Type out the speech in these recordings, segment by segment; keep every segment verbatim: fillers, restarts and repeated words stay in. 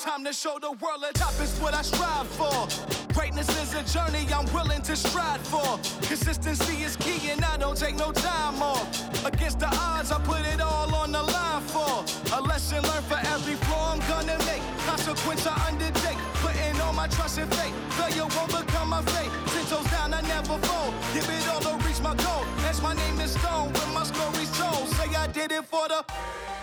Time to show the world the top is what I strive for. Greatness is a journey I'm willing to stride for. Consistency is key and I don't take no time off. Against the odds, I put it all on the line for. A lesson learned for every flaw I'm gonna make. Consequence I undertake. Putting all my trust in faith. Failure won't become my fate. Ten toes down, I never fold. Give it all to reach my goal. That's my name is Stone. When my story's told, say I did it for the...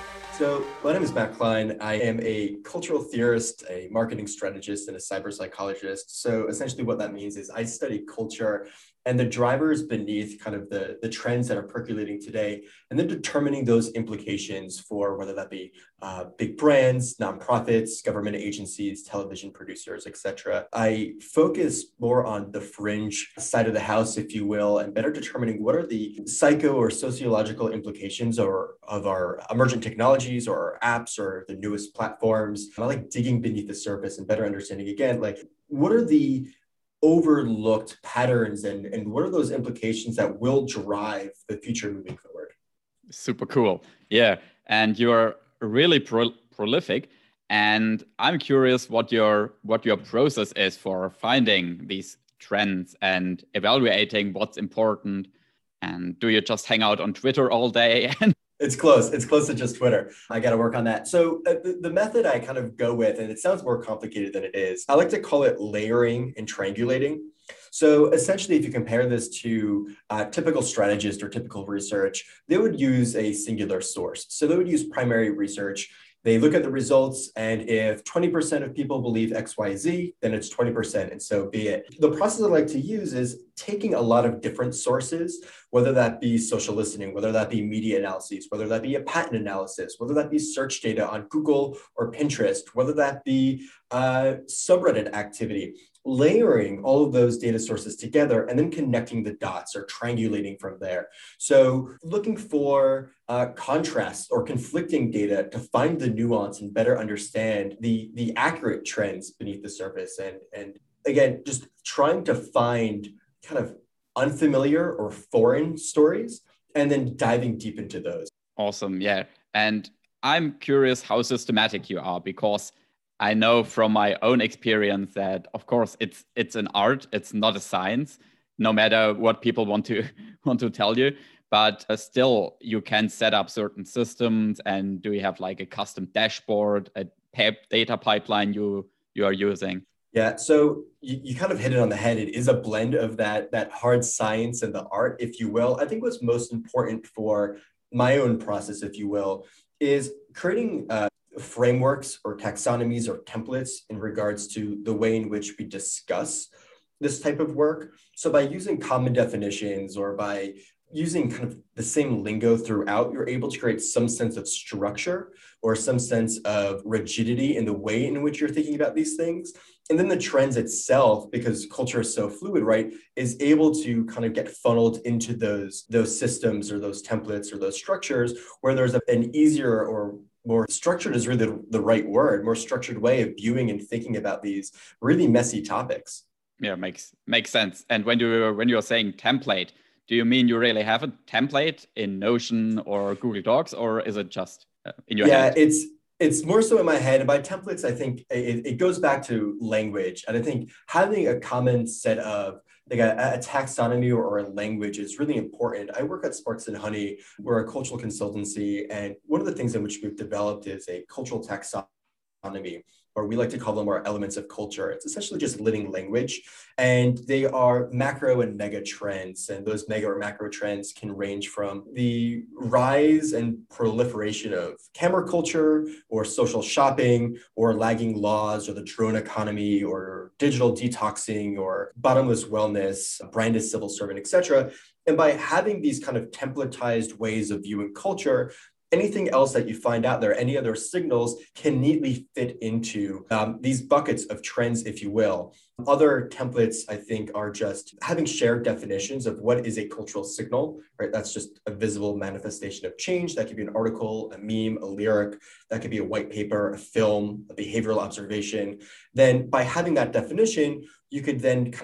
So my name is Matt Klein. I am a cultural theorist, a marketing strategist, and a cyber psychologist. So essentially what that means is I study culture and the drivers beneath kind of the, the trends that are percolating today, and then determining those implications for whether that be uh, big brands, nonprofits, government agencies, television producers, et cetera. I focus more on the fringe side of the house, if you will, and better determining what are the psycho or sociological implications or of our emergent technologies or our apps or the newest platforms. I like digging beneath the surface and better understanding, again, like what are the overlooked patterns and, and what are those implications that will drive the future moving forward? Super cool. Yeah. And you're really pro- prolific. And I'm curious what your what your process is for finding these trends and evaluating what's important. And do you just hang out on Twitter all day? It's close. It's close to just Twitter. I got to work on that. So uh, the, the method I kind of go with, and it sounds more complicated than it is, I like to call it layering and triangulating. So essentially, if you compare this to a typical strategist or typical research, they would use a singular source. So they would use primary research. They look at the results, and if twenty percent of people believe X Y Z, then it's twenty percent, and so be it. The process I like to use is taking a lot of different sources, whether that be social listening, whether that be media analyses, whether that be a patent analysis, whether that be search data on Google or Pinterest, whether that be uh, subreddit activity, layering all of those data sources together and then connecting the dots or triangulating from there. So looking for uh, contrasts or conflicting data to find the nuance and better understand the, the accurate trends beneath the surface. And, and again, just trying to find kind of unfamiliar or foreign stories and then diving deep into those. Awesome. Yeah. And I'm curious how systematic you are, because I know from my own experience that, of course, it's it's an art. It's not a science, no matter what people want to want to tell you. But uh, still, you can set up certain systems. And do you have like a custom dashboard, a data pipeline you you are using? Yeah, so you, you kind of hit it on the head. It is a blend of that, that hard science and the art, if you will. I think what's most important for my own process, if you will, is creating uh, frameworks or taxonomies or templates in regards to the way in which we discuss this type of work. So by using common definitions or by using kind of the same lingo throughout, you're able to create some sense of structure or some sense of rigidity in the way in which you're thinking about these things. And then the trends itself, because culture is so fluid, right, is able to kind of get funneled into those, those systems or those templates or those structures where there's a, an easier or more structured is really the, the right word, more structured way of viewing and thinking about these really messy topics. Yeah, makes makes sense. And when you when you're saying template, do you mean you really have a template in Notion or Google Docs, or is it just uh, in your yeah, head? Yeah, it's it's more so in my head. And by templates, I think it, it goes back to language. And I think having a common set of like a, a taxonomy or, or a language is really important. I work at Sparks and Honey. We're a cultural consultancy. And one of the things in which we've developed is a cultural taxonomy, or we like to call them our elements of culture. It's essentially just living language, and they are macro and mega trends. And those mega or macro trends can range from the rise and proliferation of camera culture or social shopping or lagging laws or the drone economy or digital detoxing or bottomless wellness, branded civil servant, et cetera. And by having these kind of templatized ways of viewing culture, anything else that you find out there, any other signals can neatly fit into um, these buckets of trends, if you will. Other templates, I think, are just having shared definitions of what is a cultural signal, right? That's just a visible manifestation of change. That could be an article, a meme, a lyric. That could be a white paper, a film, a behavioral observation. Then by having that definition, you could then kind of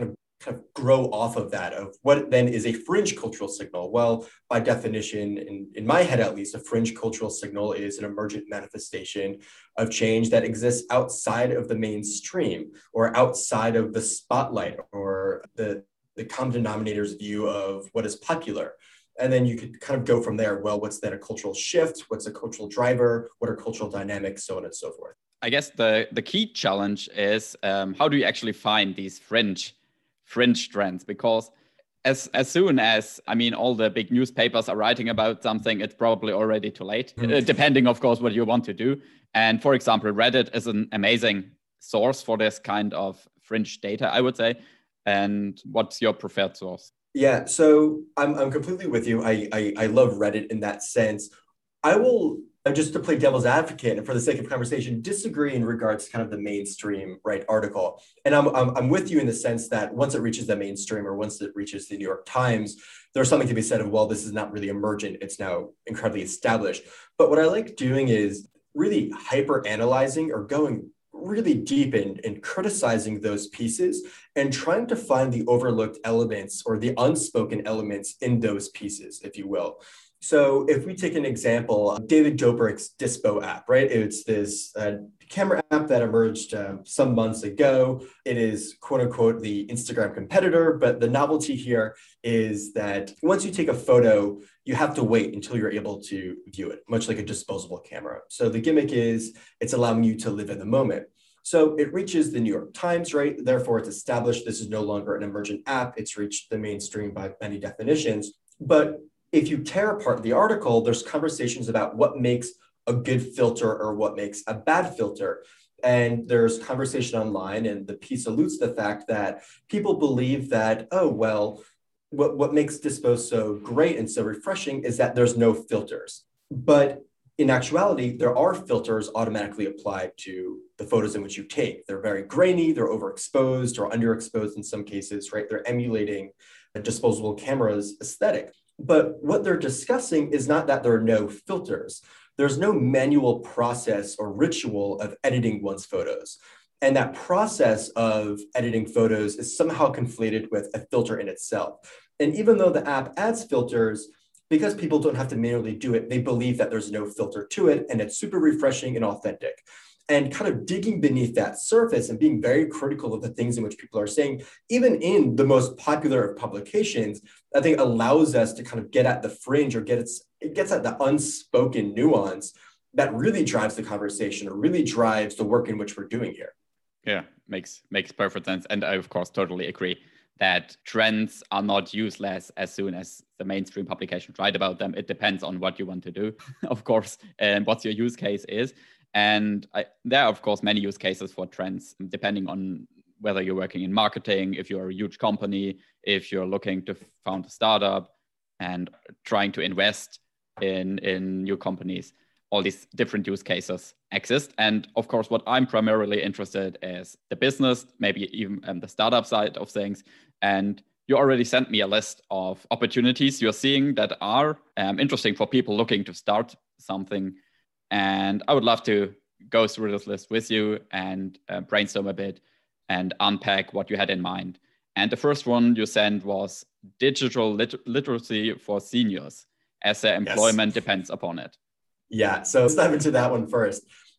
kind of grow off of that, of what then is a fringe cultural signal. Well, by definition, in, in my head at least, a fringe cultural signal is an emergent manifestation of change that exists outside of the mainstream or outside of the spotlight or the, the common denominator's view of what is popular. And then you could kind of go from there. Well, what's then a cultural shift? What's a cultural driver? What are cultural dynamics? So on and so forth. I guess the, the key challenge is um, how do you actually find these fringe fringe trends? Because as as soon as, I mean, all the big newspapers are writing about something, it's probably already too late, mm-hmm. uh, depending, of course, what you want to do. And for example, Reddit is an amazing source for this kind of fringe data, I would say. And what's your preferred source? Yeah, so I'm I'm completely with you. I, I I love Reddit in that sense. I will, just to play devil's advocate and for the sake of conversation, disagree in regards to kind of the mainstream, right, article. And I'm, I'm I'm with you in the sense that once it reaches the mainstream or once it reaches the New York Times, there's something to be said of, well, this is not really emergent. It's now incredibly established. But what I like doing is really hyper analyzing or going really deep in, in criticizing those pieces and trying to find the overlooked elements or the unspoken elements in those pieces, if you will. So if we take an example, David Dobrik's Dispo app, right? It's this uh, camera app that emerged uh, some months ago. It is quote unquote the Instagram competitor, but the novelty here is that once you take a photo, you have to wait until you're able to view it, much like a disposable camera. So the gimmick is it's allowing you to live in the moment. So it reaches the New York Times, right? Therefore, it's established this is no longer an emergent app. It's reached the mainstream by many definitions. But if you tear apart the article, there's conversations about what makes a good filter or what makes a bad filter. And there's conversation online, and the piece alludes to the fact that people believe that, oh, well, what, what makes Dispo so great and so refreshing is that there's no filters. But in actuality, there are filters automatically applied to the photos in which you take. They're very grainy, they're overexposed or underexposed in some cases, right? They're emulating a disposable camera's aesthetic. But what they're discussing is not that there are no filters. There's no manual process or ritual of editing one's photos. And that process of editing photos is somehow conflated with a filter in itself. And even though the app adds filters, because people don't have to manually do it, they believe that there's no filter to it, and it's super refreshing and authentic. And kind of digging beneath that surface and being very critical of the things in which people are saying, even in the most popular of publications, I think allows us to kind of get at the fringe or get its, it gets at the unspoken nuance that really drives the conversation or really drives the work in which we're doing here. Yeah, makes makes perfect sense. And I, of course, totally agree that trends are not useless as soon as the mainstream publications write about them. It depends on what you want to do, of course, and what your use case is. And I, there are, of course, many use cases for trends, depending on whether you're working in marketing, if you're a huge company, if you're looking to found a startup and trying to invest in, in new companies. All these different use cases exist. And of course, what I'm primarily interested in is the business, maybe even um, the startup side of things. And you already sent me a list of opportunities you're seeing that are um, interesting for people looking to start something. And I would love to go through this list with you and uh, brainstorm a bit and unpack what you had in mind. And the first one you sent was digital lit- literacy for seniors, as their employment yes. depends upon it. Yeah, so let's dive into that one first.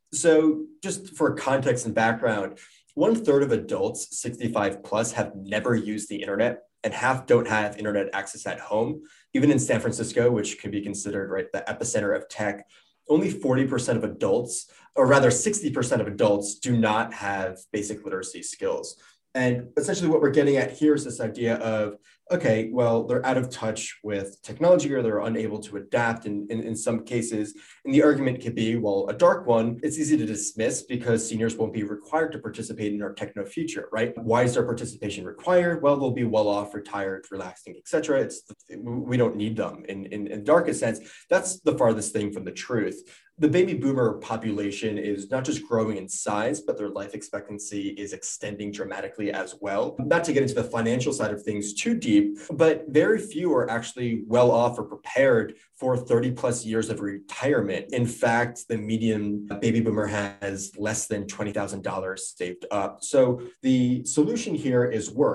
So just for context and background, one third of adults sixty-five plus have never used the internet, and half don't have internet access at home. Even in San Francisco, which can be considered right the epicenter of tech, only forty percent of adults, or rather sixty percent of adults, do not have basic literacy skills. And essentially what we're getting at here is this idea of, okay, well, they're out of touch with technology or they're unable to adapt in, in, in some cases. And the argument could be, well, a dark one, it's easy to dismiss because seniors won't be required to participate in our techno future, right? Why is their participation required? Well, they'll be well off, retired, relaxing, et cetera. It's, we don't need them in, in, in the darkest sense. That's the farthest thing from the truth. The baby boomer population is not just growing in size, but their life expectancy is extending dramatically as well. Not to get into the financial side of things too deep, but very few are actually well off or prepared for thirty plus years of retirement. In fact, the median baby boomer has less than twenty thousand dollars saved up. So the solution here is work.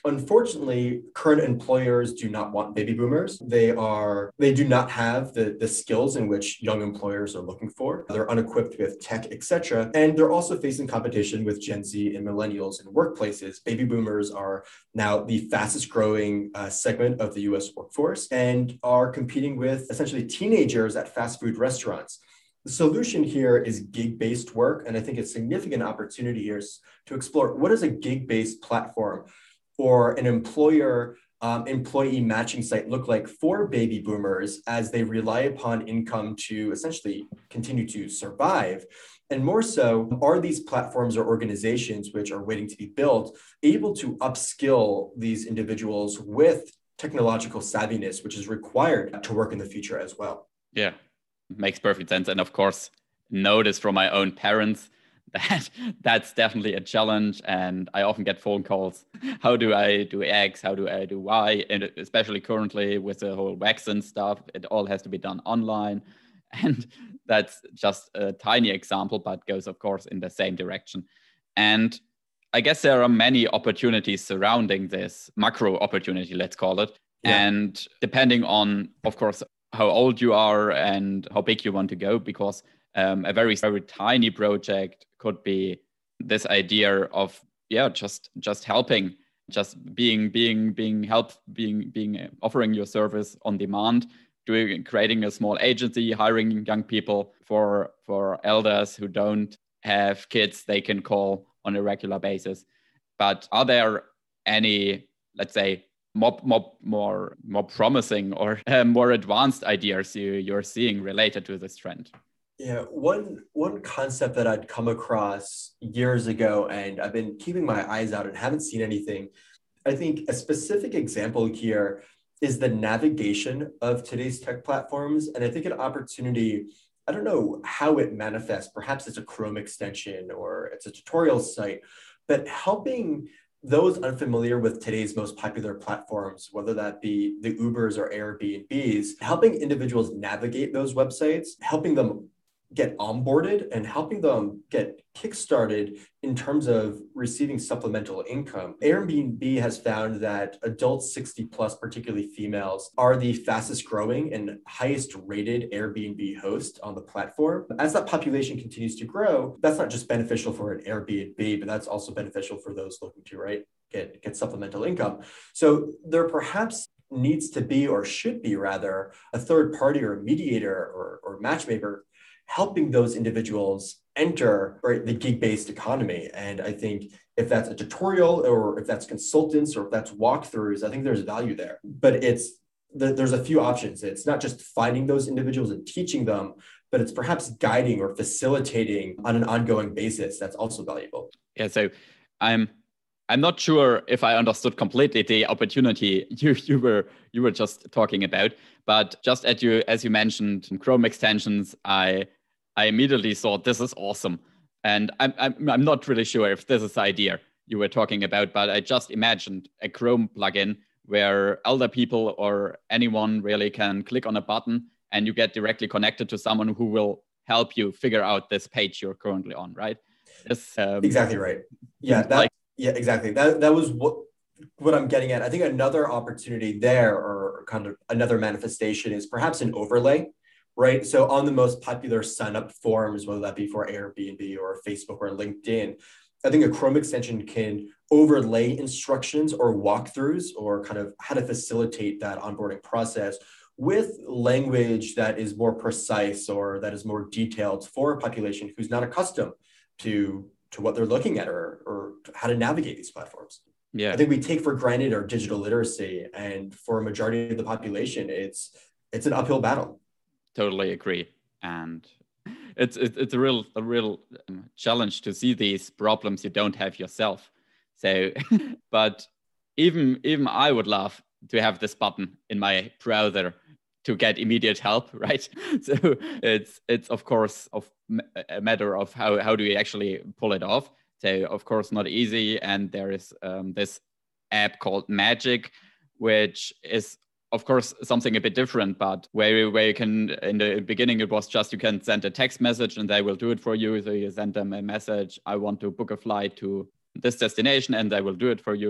Unfortunately, current employers do not want baby boomers. They are they do not have the, the skills in which young employers are looking for. They're unequipped with tech, et cetera. And they're also facing competition with Gen Z and millennials in workplaces. Baby boomers are now the fastest growing uh, segment of the U S workforce and are competing with essentially teenagers at fast food restaurants. The solution here is gig-based work. And I think a significant opportunity here is to explore what is a gig-based platform or an employer um, employee matching site look like for baby boomers as they rely upon income to essentially continue to survive? And more so, are these platforms or organizations which are waiting to be built able to upskill these individuals with technological savviness, which is required to work in the future as well? Yeah, makes perfect sense. And of course, notice from my own parents that that's definitely a challenge. And I often get phone calls. How do I do X? How do I do Y? And especially currently with the whole vaccine stuff, it all has to be done online. And that's just a tiny example, but goes, of course, in the same direction. And I guess there are many opportunities surrounding this macro opportunity, let's call it. Yeah. And depending on, of course, how old you are and how big you want to go, because um, a very, very tiny project could be this idea of, yeah, just just helping, just being, being, being help, being, being offering your service on demand, doing, creating a small agency, hiring young people for, for elders who don't have kids they can call on a regular basis. But are there any, let's say, more, more, more, more promising or uh, more advanced ideas you, you're seeing related to this trend? Yeah, one one concept that I'd come across years ago, and I've been keeping my eyes out and haven't seen anything. I think a specific example here is the navigation of today's tech platforms. And I think an opportunity, I don't know how it manifests, perhaps it's a Chrome extension or it's a tutorial site, but helping those unfamiliar with today's most popular platforms, whether that be the Ubers or Airbnbs, helping individuals navigate those websites, helping them get onboarded and helping them get kickstarted in terms of receiving supplemental income. Airbnb has found that adults sixty plus, particularly females, are the fastest growing and highest rated Airbnb host on the platform. As that population continues to grow, that's not just beneficial for an Airbnb, but that's also beneficial for those looking to, right, get, get supplemental income. So there perhaps needs to be, or should be rather, a third party or a mediator or, or matchmaker helping those individuals enter right, the gig-based economy. And I think if that's a tutorial or if that's consultants or if that's walkthroughs, I think there's value there. But it's there's a few options. It's not just finding those individuals and teaching them, but it's perhaps guiding or facilitating on an ongoing basis. That's also valuable. Yeah, so I'm I'm not sure if I understood completely the opportunity you, you were you were just talking about, but just as you as you mentioned Chrome extensions, I I immediately thought this is awesome, and I'm I'm I'm not really sure if this is the idea you were talking about, but I just imagined a Chrome plugin where elder people or anyone really can click on a button and you get directly connected to someone who will help you figure out this page you're currently on, right? This, um, exactly right. Yeah, that. Like, Yeah, exactly. That that was what what I'm getting at. I think another opportunity there, or kind of another manifestation, is perhaps an overlay, right? So on the most popular sign-up forums, whether that be for Airbnb or Facebook or LinkedIn, I think a Chrome extension can overlay instructions or walkthroughs or kind of how to facilitate that onboarding process with language that is more precise or that is more detailed for a population who's not accustomed to to what they're looking at or, or how to navigate these platforms. Yeah, I think we take for granted our digital literacy, and for a majority of the population, it's it's an uphill battle. Totally agree, and it's it's, it's a real a real challenge to see these problems you don't have yourself. So, but even even I would love to have this button in my browser to get immediate help, right? So it's it's of course of a matter of how how do we actually pull it off. So of course not easy, and there is um, this app called Magic, which is of course something a bit different, but where where you can, in the beginning it was just you can send a text message and they will do it for you. So you send them a message, I want to book a flight to this destination, and they will do it for you.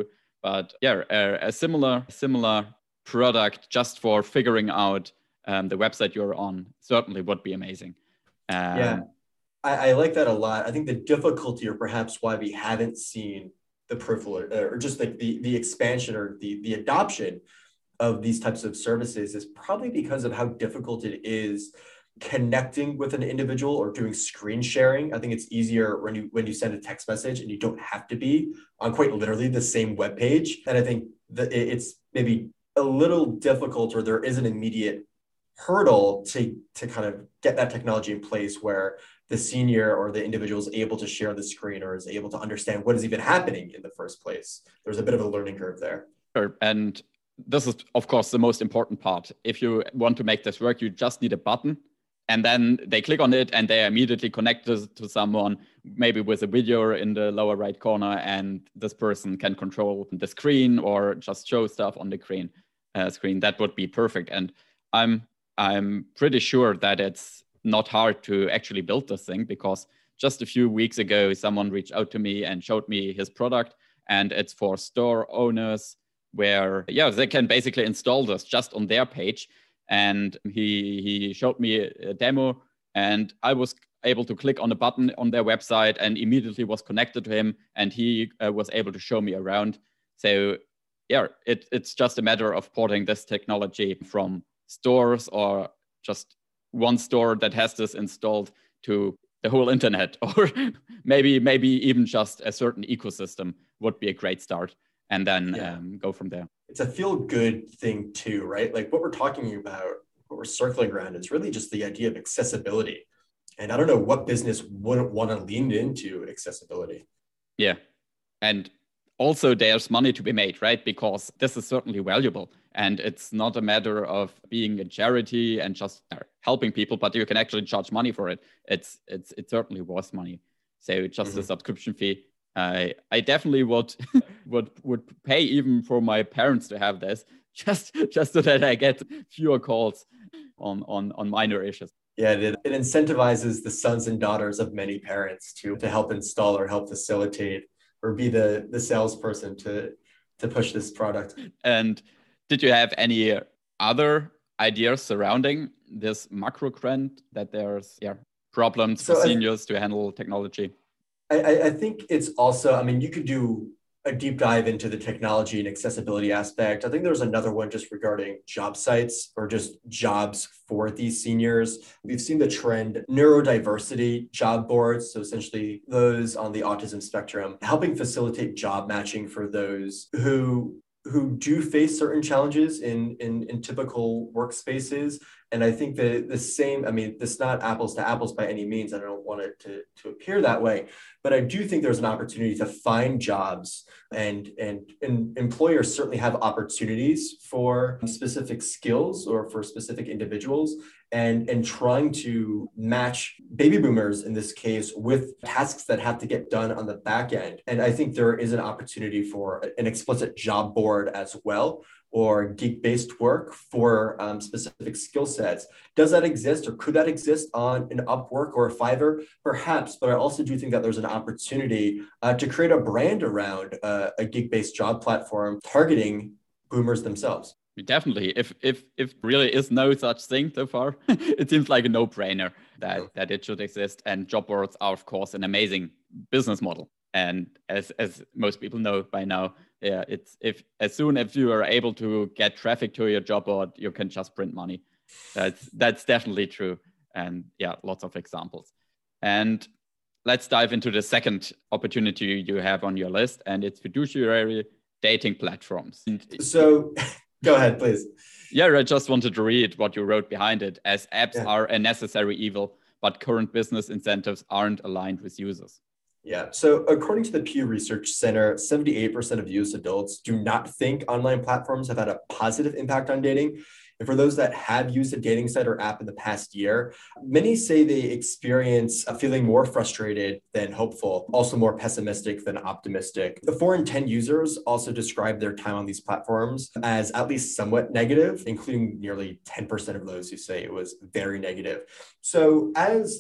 But yeah, a, a similar similar product just for figuring out um, the website you're on certainly would be amazing. Um, yeah, I, I like that a lot. I think the difficulty, or perhaps why we haven't seen the peripheral, or just like the, the expansion or the, the adoption of these types of services, is probably because of how difficult it is connecting with an individual or doing screen sharing. I think it's easier when you when you send a text message and you don't have to be on quite literally the same web page. And I think that it's maybe a little difficult, or there is an immediate hurdle to to kind of get that technology in place where the senior or the individual is able to share the screen or is able to understand what is even happening in the first place. There's a bit of a learning curve there. Sure. And this is, of course, the most important part. If you want to make this work, you just need a button, and then they click on it and they are immediately connected to someone, maybe with a video in the lower right corner, and this person can control the screen or just show stuff on the screen. Uh, screen. That would be perfect. And I'm I'm pretty sure that it's not hard to actually build this thing, because just a few weeks ago, someone reached out to me and showed me his product, and it's for store owners where, yeah, they can basically install this just on their page. And he he showed me a demo, and I was able to click on a button on their website and immediately was connected to him, and he uh, was able to show me around. So yeah, it, it's just a matter of porting this technology from stores or just one store that has this installed to the whole internet, or maybe maybe even just a certain ecosystem would be a great start, and then yeah. um, go from there. It's a feel-good thing too, right? Like what we're talking about, what we're circling around is really just the idea of accessibility. And I don't know what business wouldn't want to lean into accessibility. Yeah. And also there's money to be made, right? Because this is certainly valuable. And it's not a matter of being a charity and just helping people, but you can actually charge money for it. It's it's it's certainly worth money. So just mm-hmm. a subscription fee. I I definitely would would would pay even for my parents to have this, just just so that I get fewer calls on on on minor issues. Yeah, it, it incentivizes the sons and daughters of many parents to to help install or help facilitate or be the the salesperson to to push this product. And did you have any other ideas surrounding this macro trend that there's yeah problems so for seniors I, to handle technology? I, I think it's also, I mean, you could do a deep dive into the technology and accessibility aspect. I think there's another one just regarding job sites or just jobs for these seniors. We've seen the trend neurodiversity job boards. So essentially those on the autism spectrum, helping facilitate job matching for those who who do face certain challenges in, in, in typical workspaces. And I think that the same, I mean, this is not apples to apples by any means. I don't want it to, to appear that way, but I do think there's an opportunity to find jobs, and, and, and employers certainly have opportunities for specific skills or for specific individuals, and, and trying to match baby boomers in this case with tasks that have to get done on the back end. And I think there is an opportunity for an explicit job board as well, or gig-based work for um, specific skill sets. Does that exist, or could that exist on an Upwork or a Fiverr? Perhaps, but I also do think that there's an opportunity uh, to create a brand around uh, a gig-based job platform targeting boomers themselves. Definitely. If if if really is no such thing so far, it seems like a no-brainer that, yeah. that it should exist. And job boards are, of course, an amazing business model. And as as most people know by now, yeah, it's if as soon as you are able to get traffic to your job board, you can just print money. That's that's definitely true. And yeah, lots of examples. And let's dive into the second opportunity you have on your list, and it's fiduciary dating platforms. So go ahead, please. Yeah, I just wanted to read what you wrote behind it, as apps yeah. are a necessary evil, but current business incentives aren't aligned with users. Yeah. So according to the Pew Research Center, seventy-eight percent of U S adults do not think online platforms have had a positive impact on dating. And for those that have used a dating site or app in the past year, many say they experience a feeling more frustrated than hopeful, also more pessimistic than optimistic. The four in ten users also describe their time on these platforms as at least somewhat negative, including nearly ten percent of those who say it was very negative. So as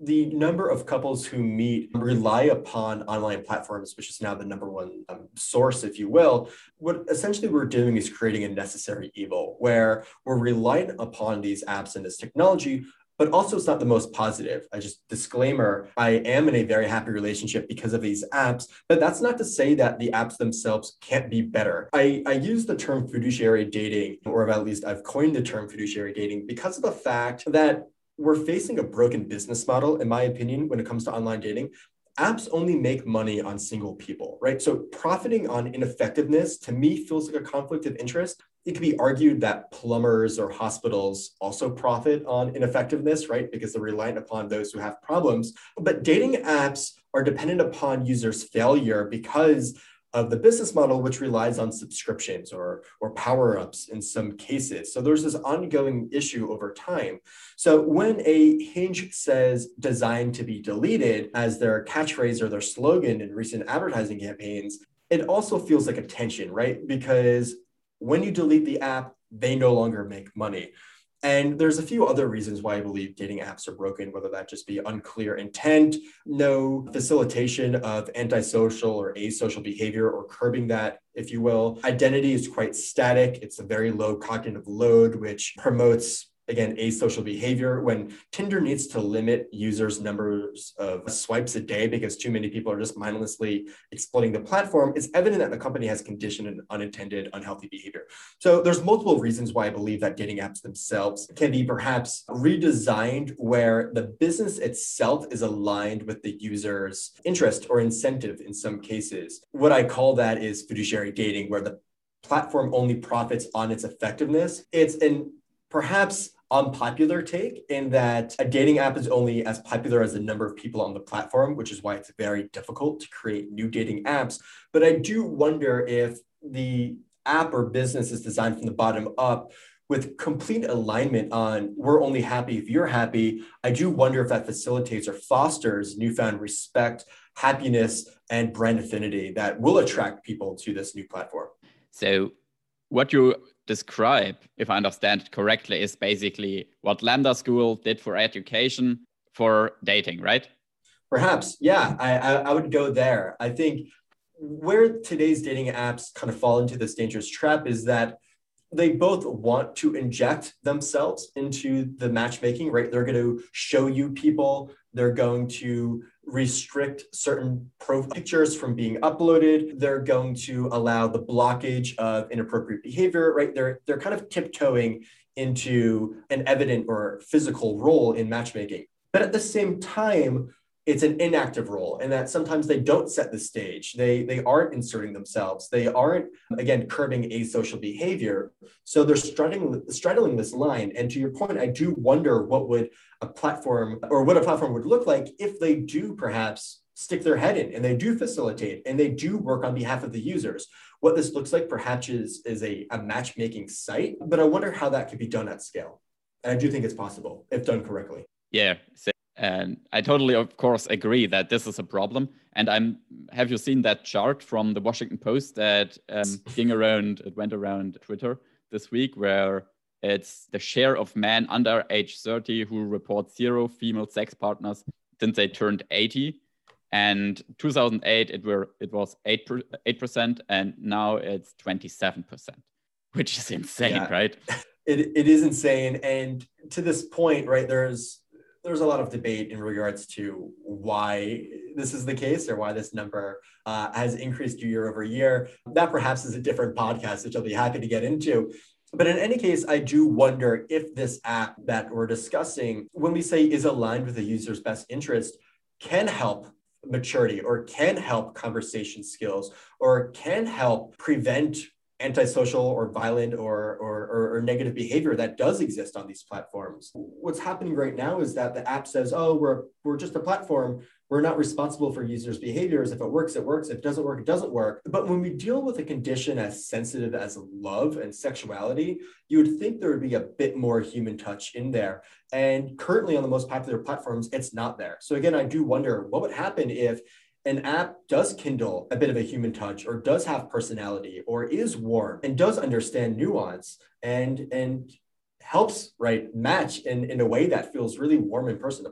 the number of couples who meet rely upon online platforms, which is now the number one um, source, if you will. What essentially we're doing is creating a necessary evil where we're relying upon these apps and this technology, but also it's not the most positive. I just disclaimer, I am in a very happy relationship because of these apps, but that's not to say that the apps themselves can't be better. I, I use the term fiduciary dating, or at least I've coined the term fiduciary dating because of the fact that we're facing a broken business model, in my opinion, when it comes to online dating. Apps only make money on single people, right? So profiting on ineffectiveness, to me, feels like a conflict of interest. It could be argued that plumbers or hospitals also profit on ineffectiveness, right? Because they're reliant upon those who have problems. But dating apps are dependent upon users' failure because of the business model, which relies on subscriptions or, or power-ups in some cases. So there's this ongoing issue over time. So when a Hinge says designed to be deleted as their catchphrase or their slogan in recent advertising campaigns, it also feels like a tension, right? Because when you delete the app, they no longer make money. And there's a few other reasons why I believe dating apps are broken, whether that just be unclear intent, no facilitation of antisocial or asocial behavior or curbing that, if you will. Identity is quite static. It's a very low cognitive load, which promotes, again, asocial behavior. When Tinder needs to limit users' numbers of swipes a day because too many people are just mindlessly exploiting the platform, it's evident that the company has conditioned an unintended, unhealthy behavior. So there's multiple reasons why I believe that dating apps themselves can be perhaps redesigned where the business itself is aligned with the user's interest or incentive in some cases. What I call that is fiduciary dating, where the platform only profits on its effectiveness. It's an perhaps unpopular take in that a dating app is only as popular as the number of people on the platform, which is why it's very difficult to create new dating apps. But I do wonder if the app or business is designed from the bottom up with complete alignment on we're only happy if you're happy. I do wonder if that facilitates or fosters newfound respect, happiness, and brand affinity that will attract people to this new platform. So what you describe, if I understand it correctly, is basically what Lambda School did for education for dating, right? Perhaps, yeah, I, I, I would go there. I think where today's dating apps kind of fall into this dangerous trap is that they both want to inject themselves into the matchmaking, right? They're going to show you people. They're going to restrict certain profile pictures from being uploaded. They're going to allow the blockage of inappropriate behavior, right? They're, they're kind of tiptoeing into an evident or physical role in matchmaking. But at the same time, it's an inactive role, and that sometimes they don't set the stage. They, they aren't inserting themselves. They aren't, again, curbing asocial behavior. So they're straddling, straddling this line. And to your point, I do wonder what would a platform or what a platform would look like if they do perhaps stick their head in and they do facilitate and they do work on behalf of the users. What this looks like perhaps is, is a, a matchmaking site, but I wonder how that could be done at scale. And I do think it's possible if done correctly. Yeah. So And I totally, of course, agree that this is a problem. And I'm, have you seen that chart from the Washington Post that um, ging around, it went around Twitter this week, where it's the share of men under age thirty who report zero female sex partners since they turned eighty. And two thousand eight, it were it was eight percent, and now it's twenty-seven percent, which is insane, yeah. Right? It it is insane. And to this point, right, there's There's a lot of debate in regards to why this is the case or why this number uh, has increased year over year. That perhaps is a different podcast, which I'll be happy to get into. But in any case, I do wonder if this app that we're discussing, when we say is aligned with the user's best interest, can help maturity or can help conversation skills or can help prevent antisocial or violent or, or, or, or negative behavior that does exist on these platforms. What's happening right now is that the app says, oh, we're, we're just a platform. We're not responsible for users' behaviors. If it works, it works. If it doesn't work, it doesn't work. But when we deal with a condition as sensitive as love and sexuality, you would think there would be a bit more human touch in there. And currently on the most popular platforms, it's not there. So again, I do wonder what would happen if an app does kindle a bit of a human touch or does have personality or is warm and does understand nuance and, and helps, right, match in, in a way that feels really warm and personable.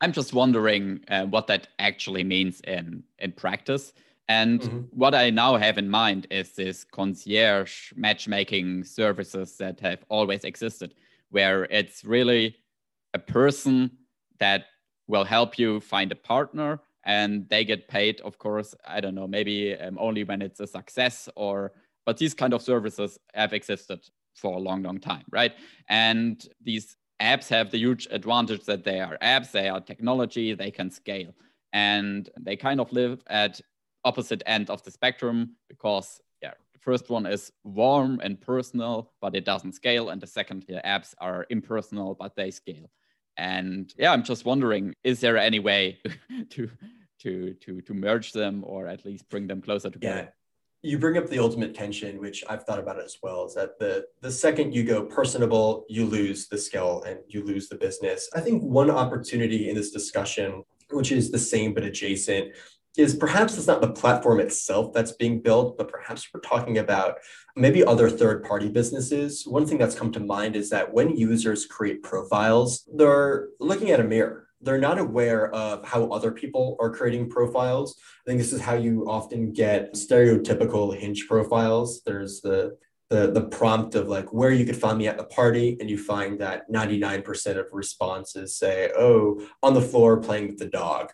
I'm just wondering uh, what that actually means in, in practice. And mm-hmm. what I now have in mind is this concierge matchmaking services that have always existed, where it's really a person that will help you find a partner, and they get paid, of course, I don't know, maybe um, only when it's a success, or but these kind of services have existed for a long, long time, right? And these apps have the huge advantage that they are apps, they are technology, they can scale. And they kind of live at opposite end of the spectrum because, yeah, the first one is warm and personal, but it doesn't scale. And the second, the apps are impersonal, but they scale. And yeah, I'm just wondering, is there any way to to to to merge them or at least bring them closer together? Yeah. You bring up the ultimate tension, which I've thought about as well, is that the, the second you go personable, you lose the skill and you lose the business. I think one opportunity in this discussion, which is the same but adjacent, is perhaps it's not the platform itself that's being built, but perhaps we're talking about maybe other third-party businesses. One thing that's come to mind is that when users create profiles, they're looking at a mirror. They're not aware of how other people are creating profiles. I think this is how you often get stereotypical Hinge profiles. There's the the, the prompt of like where you could find me at the party, and you find that ninety-nine percent of responses say, oh, on the floor playing with the dog.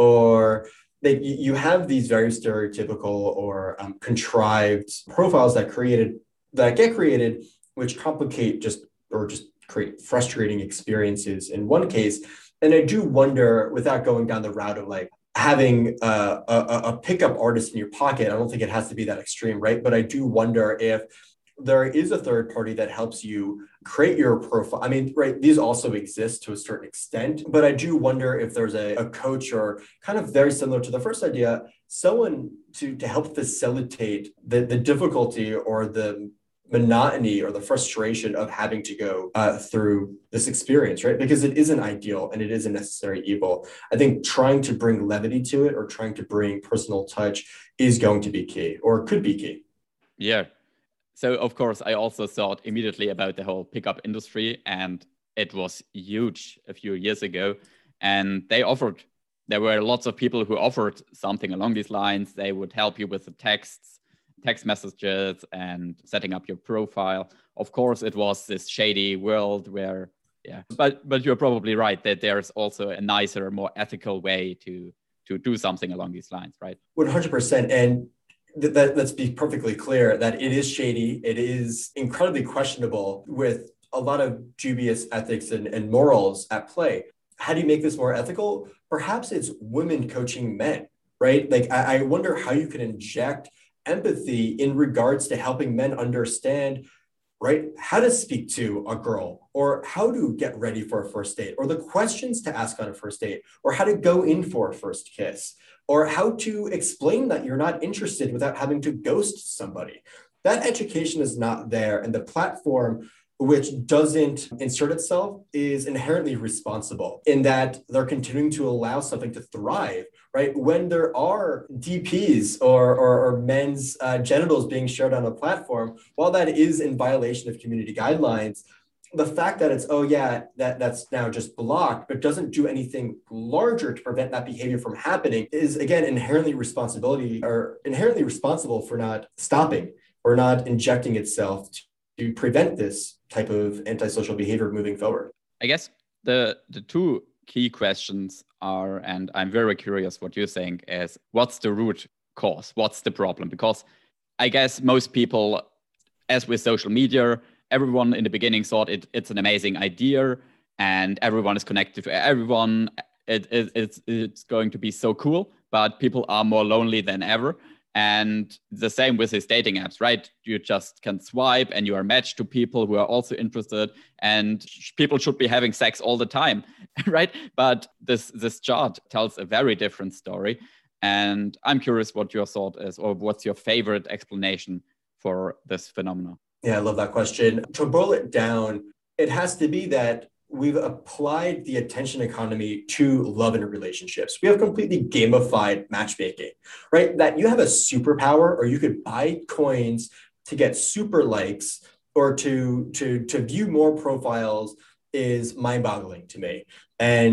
Or they, you have these very stereotypical or um, contrived profiles that created that get created, which complicate just or just create frustrating experiences in one case. And I do wonder, without going down the route of like having a, a, a pickup artist in your pocket, I don't think it has to be that extreme, right? But I do wonder if there is a third party that helps you create your profile. I mean, right, these also exist to a certain extent, but I do wonder if there's a, a coach or kind of very similar to the first idea, someone to, to help facilitate the, the difficulty or the monotony or the frustration of having to go uh, through this experience, right? Because it isn't ideal and it is a necessary evil. I think trying to bring levity to it or trying to bring personal touch is going to be key or could be key. Yeah. So of course, I also thought immediately about the whole pickup industry, and it was huge a few years ago. And they offered, there were lots of people who offered something along these lines. They would help you with the texts, text messages and setting up your profile. Of course, it was this shady world where, yeah, but but you're probably right that there's also a nicer, more ethical way to to do something along these lines, right? one hundred percent. And th- that, let's be perfectly clear that it is shady. It is incredibly questionable with a lot of dubious ethics and, and morals at play. How do you make this more ethical? Perhaps it's women coaching men, right? Like, I, I wonder how you can inject empathy in regards to helping men understand, right, how to speak to a girl or how to get ready for a first date or the questions to ask on a first date or how to go in for a first kiss or how to explain that you're not interested without having to ghost somebody. That education is not there, and the platform which doesn't insert itself is inherently responsible in that they're continuing to allow something to thrive, right? When there are D Ps or, or, or men's uh, genitals being shared on a platform, while that is in violation of community guidelines, the fact that it's, oh yeah, that, that's now just blocked, but doesn't do anything larger to prevent that behavior from happening is, again, inherently responsibility or inherently responsible for not stopping or not injecting itself to to prevent this type of antisocial behavior moving forward? I guess the the two key questions are, and I'm very curious what you think, is what's the root cause? What's the problem? Because I guess most people, as with social media, everyone in the beginning thought it, it's an amazing idea and everyone is connected to everyone. It, it, it's, it's going to be so cool, but people are more lonely than ever. And the same with these dating apps, right? You just can swipe and you are matched to people who are also interested, and people should be having sex all the time, right? But this this chart tells a very different story. And I'm curious what your thought is, or what's your favorite explanation for this phenomenon? Yeah, I love that question. To boil it down, it has to be that we've applied the attention economy to love and relationships. We have completely gamified matchmaking, right? That you have a superpower, or you could buy coins to get super likes or to, to, to view more profiles is mind-boggling to me. And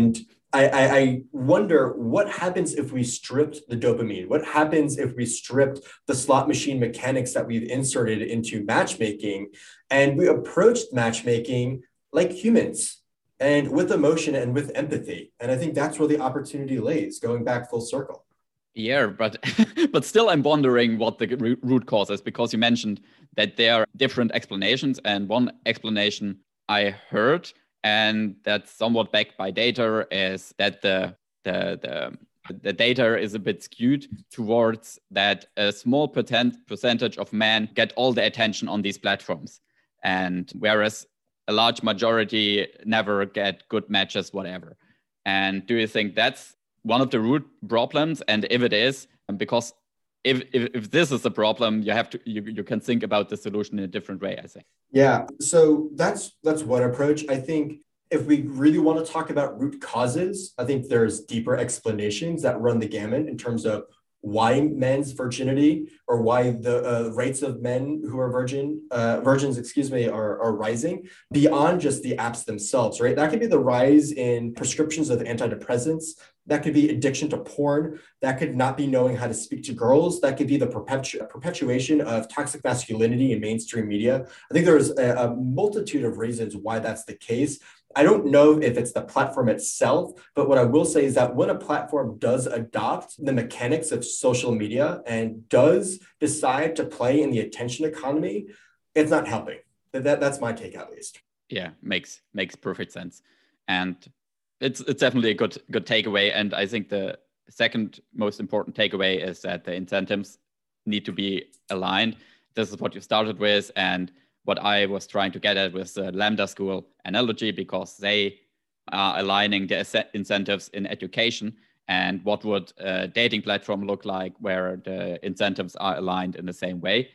I, I, I wonder what happens if we stripped the dopamine? What happens if we stripped the slot machine mechanics that we've inserted into matchmaking and we approached matchmaking like humans and with emotion and with empathy? And I think that's where the opportunity lays, going back full circle. Yeah, but but still I'm wondering what the root cause is, because you mentioned that there are different explanations, and one explanation I heard, and that's somewhat backed by data, is that the the the the data is a bit skewed towards that a small percent percentage of men get all the attention on these platforms, and whereas a large majority never get good matches, whatever. And do you think that's one of the root problems? And if it is, because if, if if this is a problem, you have to you, you can think about the solution in a different way, I think. Yeah, so that's that's one approach. I think if we really want to talk about root causes, I think there's deeper explanations that run the gamut in terms of why men's virginity or why the uh, rates of men who are virgin uh, virgins, excuse me, are, are rising beyond just the apps themselves, right? That could be the rise in prescriptions of antidepressants. That could be addiction to porn. That could not be knowing how to speak to girls. That could be the perpetu- perpetuation of toxic masculinity in mainstream media. I think there's a, a multitude of reasons why that's the case. I don't know if it's the platform itself, but what I will say is that when a platform does adopt the mechanics of social media and does decide to play in the attention economy, it's not helping. That, that's my take, at least. Yeah, makes makes perfect sense. And it's it's definitely a good good takeaway. And I think the second most important takeaway is that the incentives need to be aligned. This is what you started with, and what I was trying to get at with the Lambda School analogy, because they are aligning the incentives in education. And what would a dating platform look like where the incentives are aligned in the same way?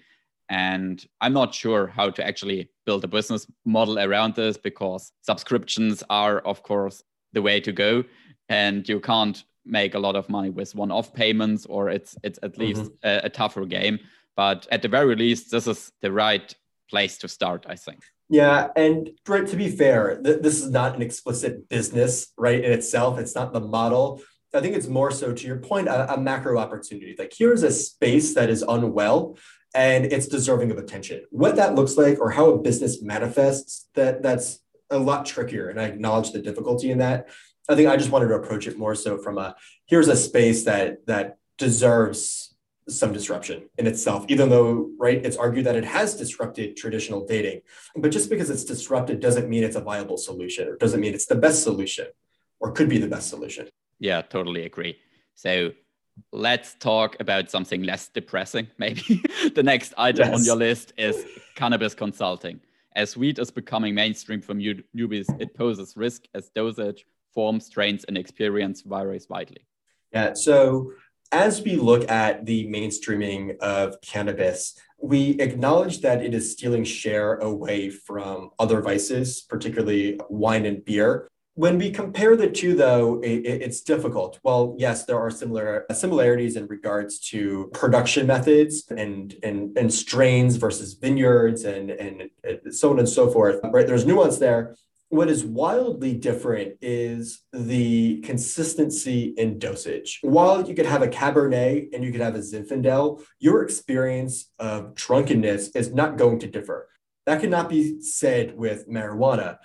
And I'm not sure how to actually build a business model around this, because subscriptions are, of course, the way to go. And you can't make a lot of money with one-off payments, or it's it's at least mm-hmm. a, a tougher game. But at the very least, this is the right place to start, I think. Yeah, and right, to be fair, th- this is not an explicit business, right, in itself. It's not the model. I think it's more so, to your point, a, a macro opportunity. Like, here's a space that is unwell and it's deserving of attention. What that looks like or how a business manifests, that that's a lot trickier. And I acknowledge the difficulty in that. I think I just wanted to approach it more so from a, here's a space that that deserves some disruption in itself, even though, right, it's argued that it has disrupted traditional dating. But just because it's disrupted doesn't mean it's a viable solution, or doesn't mean it's the best solution, or could be the best solution. Yeah, totally agree. So let's talk about something less depressing. Maybe the next item yes. on your list is cannabis consulting. As weed is becoming mainstream for new- newbies, it poses risk as dosage, form, strains, and experience varies widely. Yeah, so as we look at the mainstreaming of cannabis, we acknowledge that it is stealing share away from other vices, particularly wine and beer. When we compare the two, though, it, it's difficult. Well, yes, there are similar similarities in regards to production methods and, and, and strains versus vineyards and, and so on and so forth. Right? There's nuance there. What is wildly different is the consistency in dosage. While you could have a Cabernet and you could have a Zinfandel, your experience of drunkenness is not going to differ. That cannot be said with marijuana.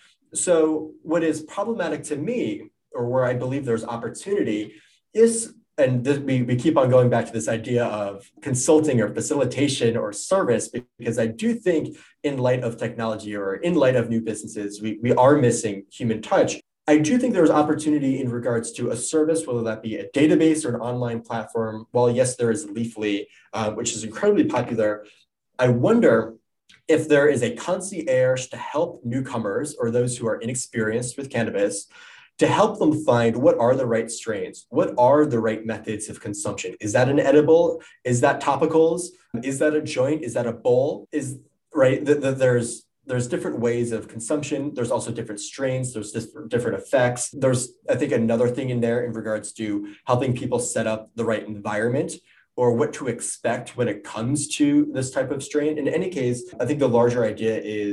So what is problematic to me, or where I believe there's opportunity, is, and this, we, we keep on going back to this idea of consulting or facilitation or service, because I do think in light of technology or in light of new businesses, we, we are missing human touch. I do think there's opportunity in regards to a service, whether that be a database or an online platform. While yes, there is Leafly, uh, which is incredibly popular, I wonder if there is a concierge to help newcomers or those who are inexperienced with cannabis, to help them find what are the right strains, what are the right methods of consumption. Is that an edible? Is that topicals? Is that a joint? Is that a bowl? Is right? The, the, there's there's different ways of consumption. There's also different strains. There's different, different effects. There's, I think, another thing in there in regards to helping people set up the right environment or what to expect when it comes to this type of strain. In any case, I think the larger idea is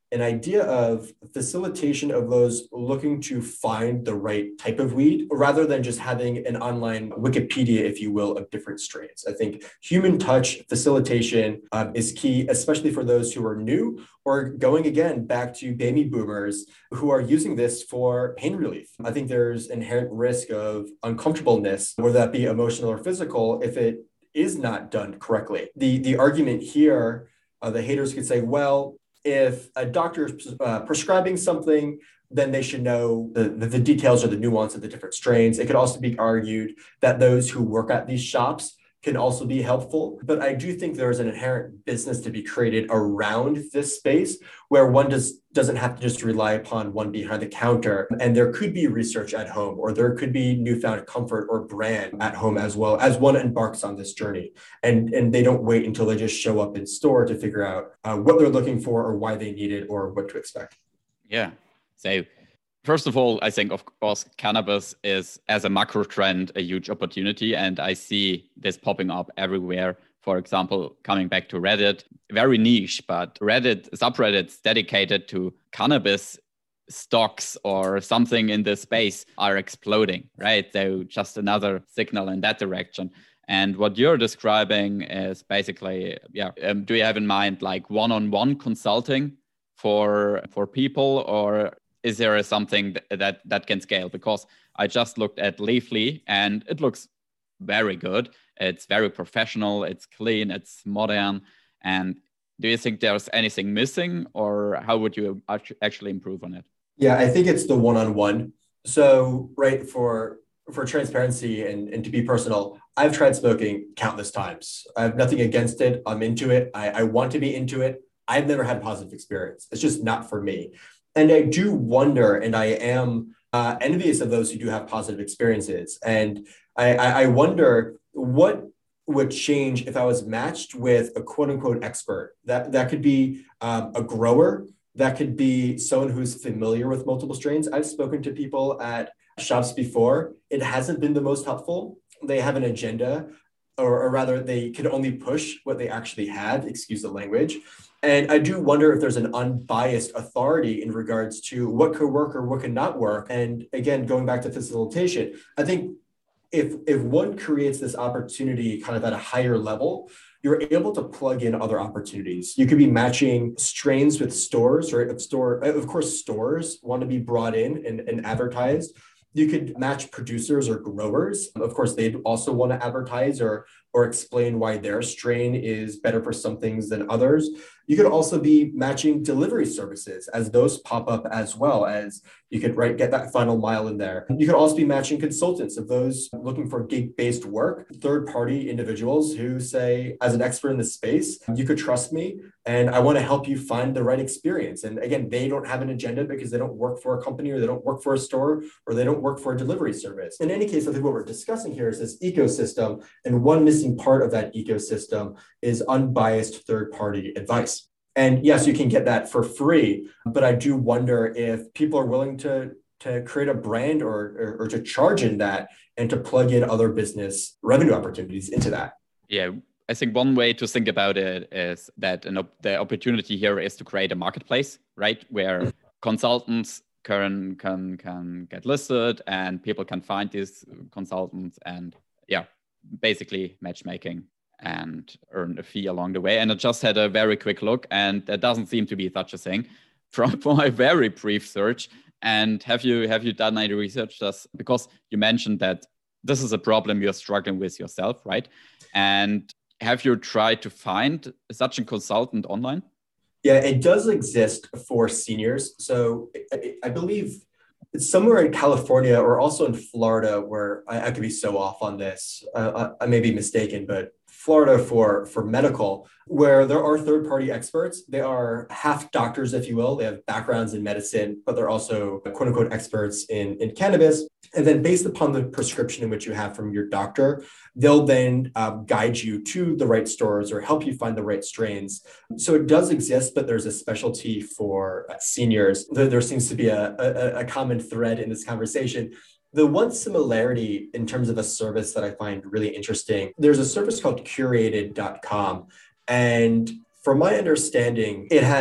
an idea of facilitation of those looking to find the right type of weed rather than just having an online Wikipedia, if you will, of different strains. I think human touch facilitation um, is key, especially for those who are new or going again back to baby boomers who are using this for pain relief. I think there's inherent risk of uncomfortableness, whether that be emotional or physical, if it is not done correctly. The, the argument here, uh, the haters could say, well, if a doctor is uh, prescribing something, then they should know the, the, the details or the nuance of the different strains. It could also be argued that those who work at these shops can also be helpful. But I do think there is an inherent business to be created around this space where one does, doesn't have to just rely upon one behind the counter. And there could be research at home, or there could be newfound comfort or brand at home as well as one embarks on this journey. And, and they don't wait until they just show up in store to figure out uh, what they're looking for or why they need it or what to expect. Yeah. So first of all, I think, of course, cannabis is, as a macro trend, a huge opportunity. And I see this popping up everywhere. For example, coming back to Reddit, very niche, but Reddit subreddits dedicated to cannabis stocks or something in this space are exploding, right? So just another signal in that direction. And what you're describing is basically, yeah, um, do you have in mind like one-on-one consulting for for people, or is there something that, that that can scale? Because I just looked at Leafly and it looks very good. It's very professional, it's clean, it's modern. And do you think there's anything missing, or how would you actually improve on it? Yeah, I think it's the one-on-one. So, right, for for transparency and, and to be personal, I've tried smoking countless times. I have nothing against it. I'm into it. I, I want to be into it. I've never had a positive experience. It's just not for me. And I do wonder, and I am uh, envious of those who do have positive experiences. And I, I, I wonder what would change if I was matched with a quote unquote expert. That, that could be um, a grower. That could be someone who's familiar with multiple strains. I've spoken to people at shops before. It hasn't been the most helpful. They have an agenda, or, or rather they can only push what they actually have, excuse the language. And I do wonder if there's an unbiased authority in regards to what could work or what could not work. And again, going back to facilitation, I think if, if one creates this opportunity kind of at a higher level, you're able to plug in other opportunities. You could be matching strains with stores, right? Of store, of course, stores want to be brought in and, and advertised. You could match producers or growers. Of course, they'd also want to advertise or, or explain why their strain is better for some things than others. You could also be matching delivery services as those pop up, as well as you could right, get that final mile in there. You could also be matching consultants of those looking for gig-based work, third-party individuals who say, as an expert in this space, you could trust me and I want to help you find the right experience. And again, they don't have an agenda because they don't work for a company or they don't work for a store or they don't work for a delivery service. In any case, I think what we're discussing here is this ecosystem, and one missing part of that ecosystem is unbiased third-party advice. And yes, you can get that for free, but I do wonder if people are willing to, to create a brand or, or, or to charge in that and to plug in other business revenue opportunities into that. Yeah, I think one way to think about it is that an op- the opportunity here is to create a marketplace, right? Where mm-hmm. consultants can, can, can get listed and people can find these consultants and yeah, basically matchmaking and earn a fee along the way. And I just had a very quick look, and there doesn't seem to be such a thing from, from my very brief search. And have you have you done any research? Just because you mentioned that this is a problem you're struggling with yourself, right? And have you tried to find such a consultant online? Yeah, it does exist for seniors. So I, I believe it's somewhere in California or also in Florida, where I, I could be so off on this. Uh, I, I may be mistaken, but Florida for, for medical, where there are third-party experts. They are half doctors, if you will. They have backgrounds in medicine, but they're also quote unquote experts in, in cannabis. And then based upon the prescription in which you have from your doctor, they'll then um, guide you to the right stores or help you find the right strains. So it does exist, but there's a specialty for seniors. There, there seems to be a, a, a common thread in this conversation. The one similarity in terms of a service that I find really interesting, there's a service called curated dot com. And from my understanding, it has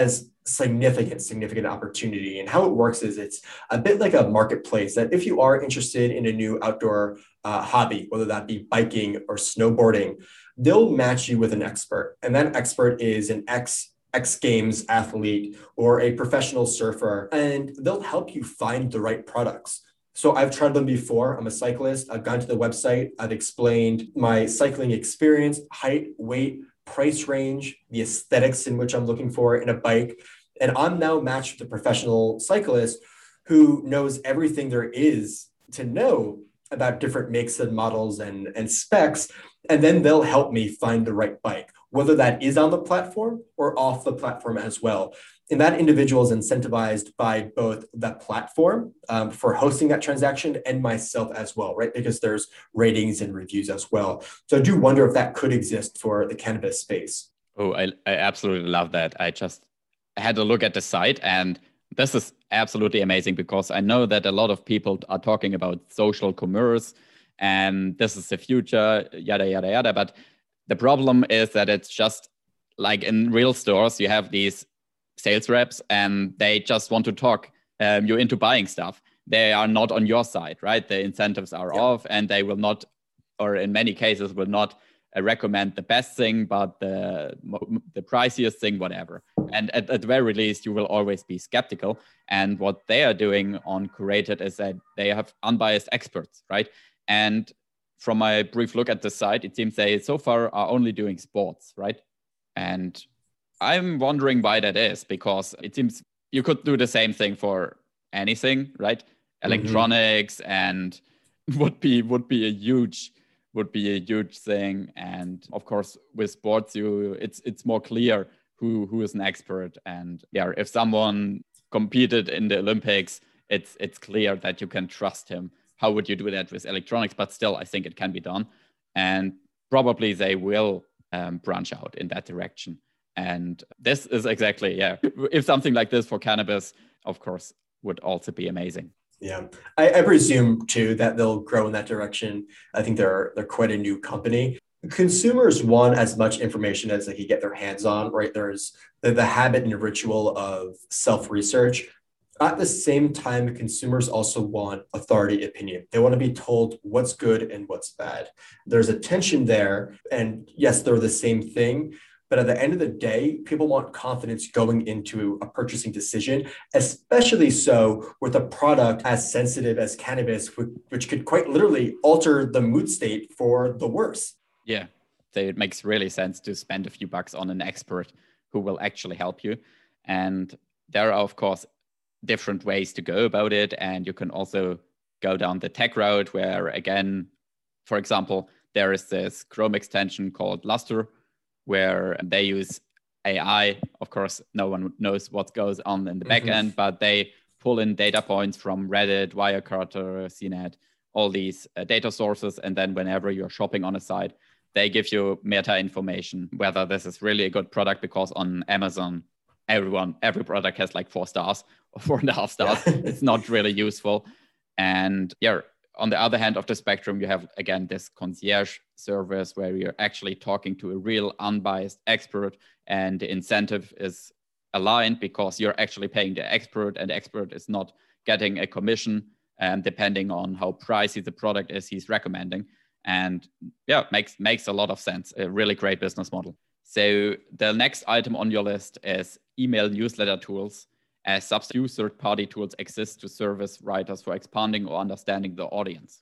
significant, significant opportunity. And how it works is it's a bit like a marketplace that if you are interested in a new outdoor uh, hobby, whether that be biking or snowboarding, they'll match you with an expert. And that expert is an ex X Games athlete or a professional surfer, and they'll help you find the right products. So I've tried them before. I'm a cyclist. I've gone to the website. I've explained my cycling experience, height, weight, price range, the aesthetics in which I'm looking for in a bike. And I'm now matched with a professional cyclist who knows everything there is to know about different makes and models and, and specs. And then they'll help me find the right bike, whether that is on the platform or off the platform as well. And that individual is incentivized by both the platform um, for hosting that transaction and myself as well, right? Because there's ratings and reviews as well. So I do wonder if that could exist for the cannabis space. Oh, I, I absolutely love that. I just had a look at the site, and this is absolutely amazing because I know that a lot of people are talking about social commerce and this is the future, yada, yada, yada. But the problem is that it's just like in real stores, you have these sales reps and they just want to talk um, you into buying stuff. They are not on your side, right? The incentives are yeah. off, and they will not, or in many cases will not uh, recommend the best thing, but the the priciest thing, whatever. And at, at the very least, you will always be skeptical. And what they are doing on Curated is that they have unbiased experts, right? And from my brief look at the site, it seems they so far are only doing sports, right? And I'm wondering why that is, because it seems you could do the same thing for anything, right? Mm-hmm. Electronics and would be would be a huge would be a huge thing. And of course, with sports, you it's it's more clear who who is an expert. And yeah, if someone competed in the Olympics, it's it's clear that you can trust him. How would you do that with electronics? But still, I think it can be done. And probably they will um, branch out in that direction. And this is exactly, yeah, if something like this for cannabis, of course, would also be amazing. Yeah, I, I presume too that they'll grow in that direction. I think they're they're quite a new company. Consumers want as much information as they can get their hands on, right? There's the, the habit and ritual of self-research. At the same time, consumers also want authority opinion. They want to be told what's good and what's bad. There's a tension there. And yes, they're the same thing. But at the end of the day, people want confidence going into a purchasing decision, especially so with a product as sensitive as cannabis, which could quite literally alter the mood state for the worse. Yeah, so it makes really sense to spend a few bucks on an expert who will actually help you. And there are, of course, different ways to go about it. And you can also go down the tech route where, again, for example, there is this Chrome extension called Lustre, where they use A I. Of course, no one knows what goes on in the back end, mm-hmm. but they pull in data points from Reddit, Wirecutter, C net, all these uh, data sources. And then whenever you're shopping on a site, they give you meta information, whether this is really a good product, because on Amazon, everyone, every product has like four stars or four and a half stars. Yeah. It's not really useful. And yeah, on the other hand of the spectrum, you have, again, this concierge service where you're actually talking to a real unbiased expert, and the incentive is aligned because you're actually paying the expert, and the expert is not getting a commission um, depending on how pricey the product is he's recommending. And yeah, makes makes a lot of sense. A really great business model. So the next item on your list is email newsletter tools. As substitute third-party tools exist to service writers for expanding or understanding the audience.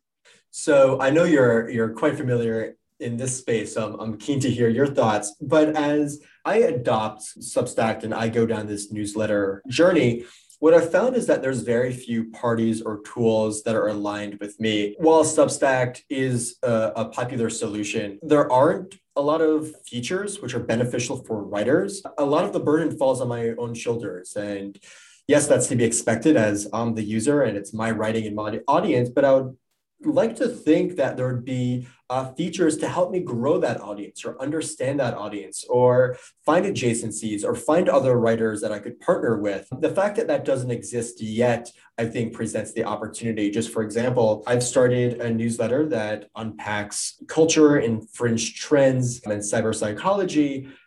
So I know you're you're quite familiar in this space, so I'm, I'm keen to hear your thoughts. But as I adopt Substack and I go down this newsletter journey, what I've found is that there's very few parties or tools that are aligned with me. While Substack is a, a popular solution, there aren't a lot of features which are beneficial for writers. A lot of the burden falls on my own shoulders. And yes, that's to be expected as I'm the user and it's my writing and my audience, but I would like to think that there would be uh, features to help me grow that audience or understand that audience or find adjacencies or find other writers that I could partner with. The fact that that doesn't exist yet, I think, presents the opportunity. Just for example, I've started a newsletter that unpacks culture and fringe trends and cyber psychology.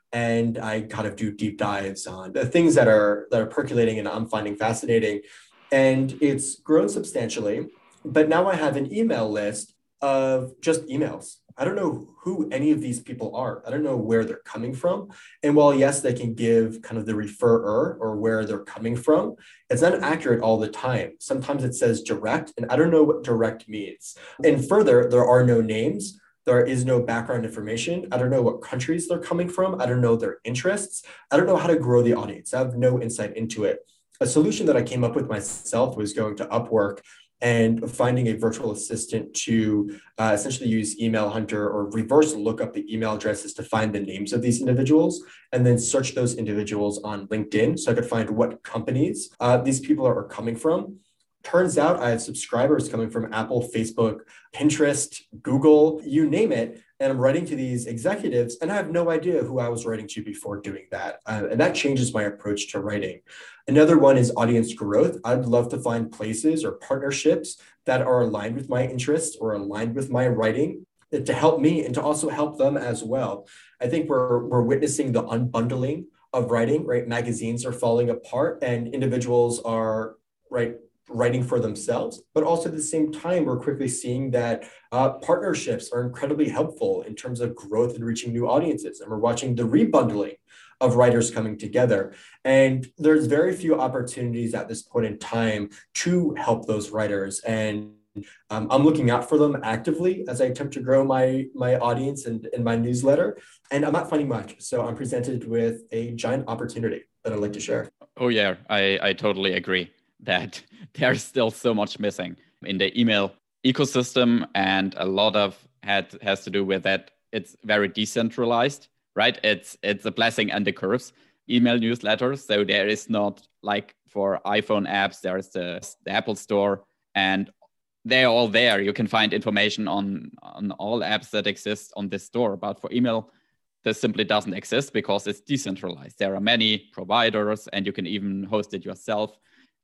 and I kind of do deep dives on the things that are that are percolating and I'm finding fascinating. And it's grown substantially, but now I have an email list of just emails. I don't know who any of these people are. I don't know where they're coming from. And while, yes, they can give kind of the referrer or where they're coming from, it's not accurate all the time. Sometimes it says direct, and I don't know what direct means. And further, there are no names. There is no background information. I don't know what countries they're coming from. I don't know their interests. I don't know how to grow the audience. I have no insight into it. A solution that I came up with myself was going to Upwork and finding a virtual assistant to uh, essentially use Email Hunter or reverse look up the email addresses to find the names of these individuals and then search those individuals on LinkedIn so I could find what companies uh, these people are coming from. Turns out I have subscribers coming from Apple, Facebook, Pinterest, Google, you name it. And I'm writing to these executives and I have no idea who I was writing to before doing that. Uh, and that changes my approach to writing. Another one is audience growth. I'd love to find places or partnerships that are aligned with my interests or aligned with my writing to help me and to also help them as well. I think we're, we're witnessing the unbundling of writing, right? Magazines are falling apart and individuals are, right, writing for themselves, but also at the same time, we're quickly seeing that uh, partnerships are incredibly helpful in terms of growth and reaching new audiences. And we're watching the rebundling of writers coming together. And there's very few opportunities at this point in time to help those writers. And um, I'm looking out for them actively as I attempt to grow my, my audience and, and my newsletter. And I'm not finding much. So I'm presented with a giant opportunity that I'd like to share. Oh, yeah, I, I totally agree that there's still so much missing in the email ecosystem. And a lot of it has to do with that it's very decentralized, right? It's it's a blessing and a curse, email newsletters. So there is not like for iPhone apps, there's the, the Apple Store and they're all there. You can find information on, on all apps that exist on this store. But for email, this simply doesn't exist because it's decentralized. There are many providers and you can even host it yourself.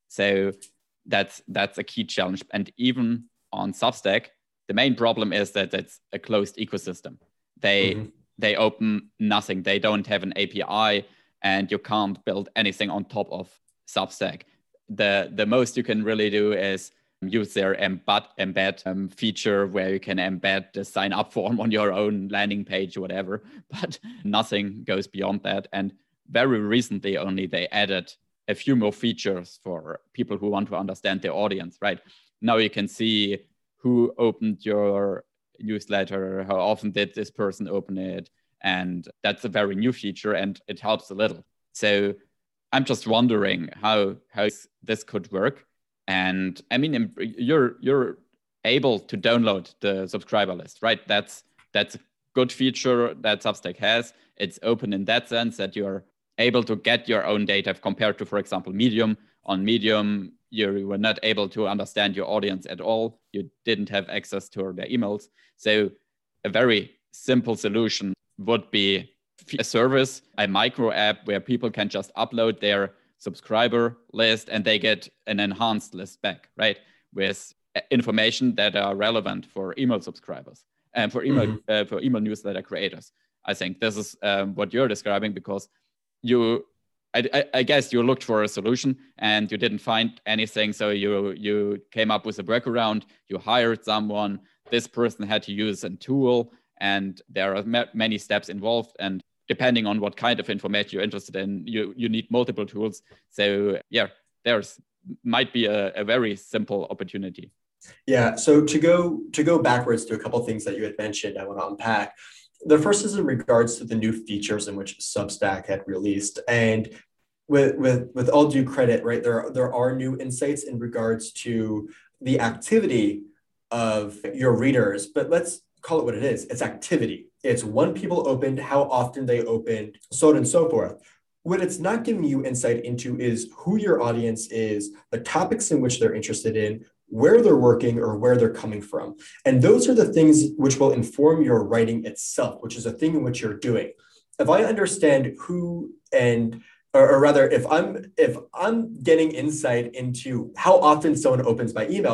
So that's that's a key challenge. And even on Substack, the main problem is that it's a closed ecosystem. They mm-hmm. they open nothing. They don't have an A P I, and you can't build anything on top of Substack. The the most you can really do is use their embed embed um, feature where you can embed the sign up form on your own landing page or whatever. But nothing goes beyond that. And very recently, only they added a few more features for people who want to understand their audience, right? Now you can see who opened your newsletter, how often did this person open it, and that's a very new feature and it helps a little. So I'm just wondering how how this could work. And I mean, you're you're able to download the subscriber list, right? That's that's a good feature that Substack has. It's open in that sense that you're able to get your own data compared to, for example, Medium. On Medium, you were not able to understand your audience at all. You didn't have access to their emails. So a very simple solution would be a service, a micro app where people can just upload their subscriber list and they get an enhanced list back, right? With information that are relevant for email subscribers and for email, mm-hmm. uh, for email newsletter creators. I think this is um, what you're describing because you, I, I guess you looked for a solution and you didn't find anything. So you you came up with a workaround, you hired someone, this person had to use a tool and there are ma- many steps involved. And depending on what kind of information you're interested in, you, you need multiple tools. So yeah, there's might be a, a very simple opportunity. Yeah, so to go to go backwards to a couple of things that you had mentioned, I want to unpack. The first is in regards to the new features in which Substack had released. And with, with, with all due credit, right, there are, there are new insights in regards to the activity of your readers, but let's call it what it is. It's activity. It's when people opened, how often they opened, so on and so forth. What it's not giving you insight into is who your audience is, the topics in which they're interested in, where they're working or where they're coming from. And those are the things which will inform your writing itself, which is a thing in which you're doing. If I understand who and, or, or rather, if I'm if I'm getting insight into how often someone opens my email,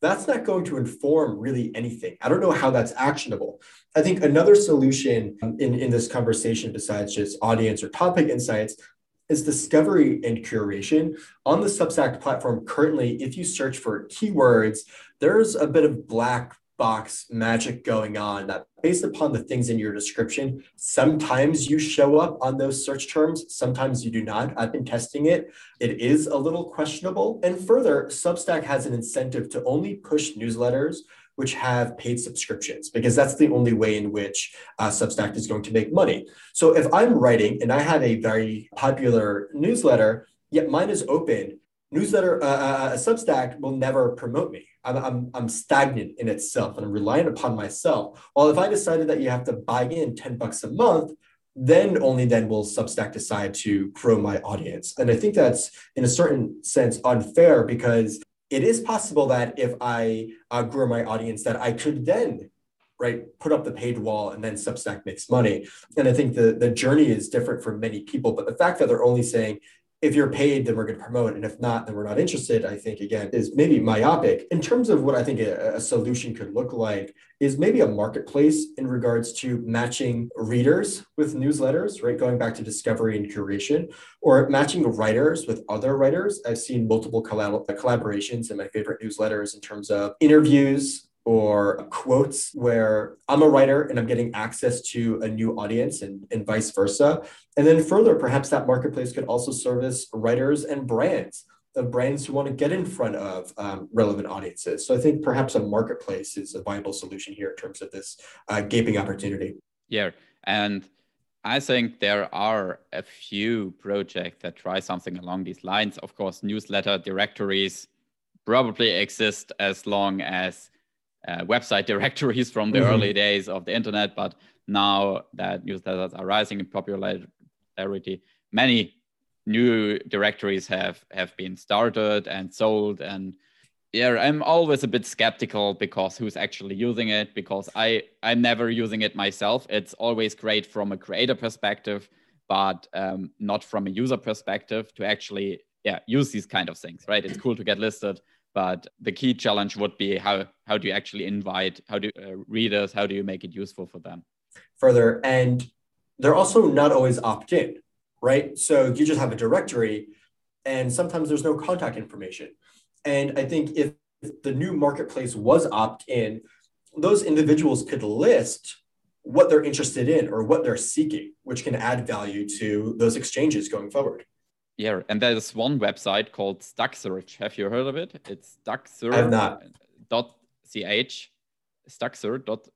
that's not going to inform really anything. I don't know how that's actionable. I think another solution in, in this conversation, besides just audience or topic insights, is discovery and curation. On the Substack platform currently, if you search for keywords, there's a bit of black box magic going on that based upon the things in your description, sometimes you show up on those search terms, sometimes you do not. I've been testing it. It is a little questionable. And further, Substack has an incentive to only push newsletters which have paid subscriptions, because that's the only way in which uh, Substack is going to make money. So if I'm writing and I have a very popular newsletter, yet mine is open, newsletter, uh, uh, Substack will never promote me. I'm, I'm, I'm stagnant in itself and I'm reliant upon myself. Well, if I decided that you have to buy in ten bucks a month, then only then will Substack decide to grow my audience. And I think that's in a certain sense unfair, because it is possible that if I uh, grow my audience, that I could then right put up the paid wall and then Substack makes money. And I think the, the journey is different for many people, but the fact that they're only saying, if you're paid, then we're going to promote. And if not, then we're not interested, I think, again, is maybe myopic. In terms of what I think a, a solution could look like is maybe a marketplace in regards to matching readers with newsletters, right? Going back to discovery and curation, or matching writers with other writers. I've seen multiple collab- collaborations in my favorite newsletters in terms of interviews or quotes where I'm a writer and I'm getting access to a new audience, and, and vice versa. And then further, perhaps that marketplace could also service writers and brands, the brands who want to get in front of um, relevant audiences. So I think perhaps a marketplace is a viable solution here in terms of this uh, gaping opportunity. Yeah, and I think there are a few projects that try something along these lines. Of course, newsletter directories probably exist as long as Uh, website directories from the mm-hmm. early days of the internet, but now that newsletters are rising in popularity, many new directories have have been started and sold. And yeah, I'm always a bit skeptical, because who's actually using it? Because I I'm never using it myself. It's always great from a creator perspective, but um, not from a user perspective to actually yeah use these kind of things, right? It's cool to get listed, but the key challenge would be how how do you actually invite, how do uh, readers, how do you make it useful for them? Further, and they're also not always opt-in, right? So you just have a directory, and sometimes there's no contact information. And I think if, if the new marketplace was opt-in, those individuals could list what they're interested in or what they're seeking, which can add value to those exchanges going forward. Yeah, and there's one website called StuckSearch. Have you heard of it? It's StuckSearch. I have not. Dot ch, StuckSearch dot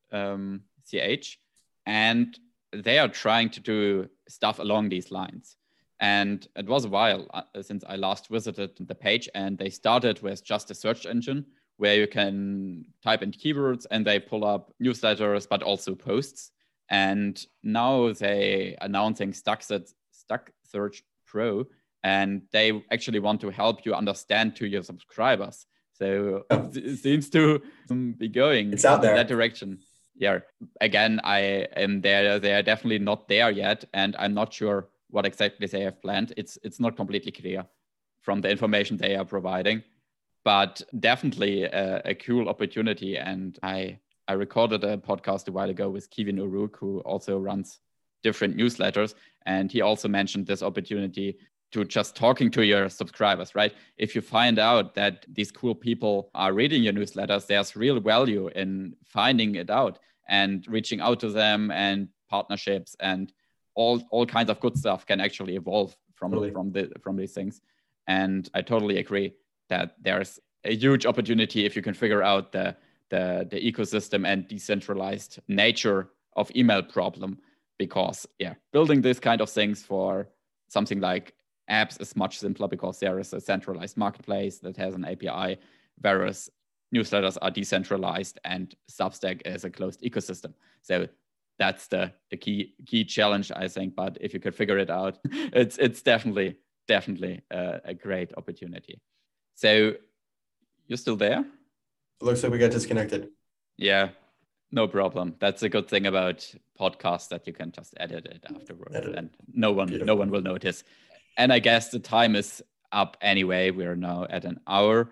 ch, and they are trying to do stuff along these lines. And it was a while uh, since I last visited the page, and they started with just a search engine where you can type in keywords and they pull up newsletters, but also posts. And now they announcing StuckSearch, StuckSearch Pro, and they actually want to help you understand to your subscribers. So oh. it seems to be going it's out there. in that direction. Yeah. Again, I am there. They are definitely not there yet, and I'm not sure what exactly they have planned. It's it's not completely clear from the information they are providing, but definitely a, a cool opportunity. And I I recorded a podcast a while ago with Kevin Uruk, who also runs different newsletters, and he also mentioned this opportunity to just talking to your subscribers, right? If you find out that these cool people are reading your newsletters, there's real value in finding it out and reaching out to them, and partnerships and all, all kinds of good stuff can actually evolve from, totally. from, the, from these things. And I totally agree that there's a huge opportunity if you can figure out the, the, the ecosystem and decentralized nature of email problem, because yeah, building this kind of things for something like apps is much simpler, because there is a centralized marketplace that has an A P I, whereas newsletters are decentralized and Substack is a closed ecosystem. So that's the, the key key challenge, I think. But if you could figure it out, it's it's definitely, definitely a, a great opportunity. So you're still there? It looks like we got disconnected. Yeah, no problem. That's a good thing about podcasts, that you can just edit it afterwards, edit. and no one Beautiful. no one will notice. And I guess the time is up anyway. We're now at an hour.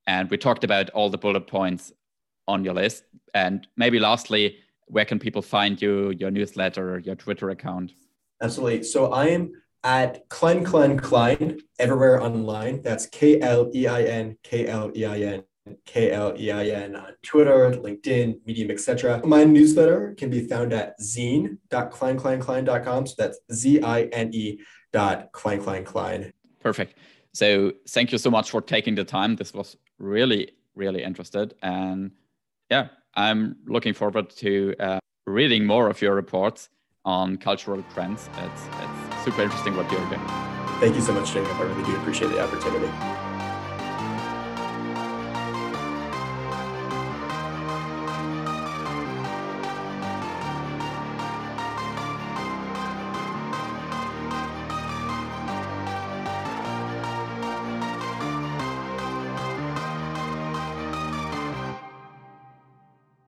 And we talked about all the bullet points on your list. And maybe lastly, where can people find you, your newsletter, your Twitter account? Absolutely. So I am at Klein Klein Klein everywhere online. That's K L E I N K L E I N K L E I N on Twitter, LinkedIn, Medium, et cetera. My newsletter can be found at zine dot klein klein klein dot com. So that's Z I N E dot klein klein klein. Perfect. So thank you so much for taking the time. This was really, really interested. And yeah, I'm looking forward to uh, reading more of your reports on cultural trends. It's, it's super interesting what you're doing. Thank you so much, Jacob. I really do appreciate the opportunity.